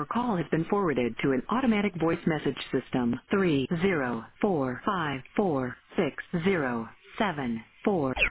Your call has been forwarded to an automatic voice message system. 304-546-074.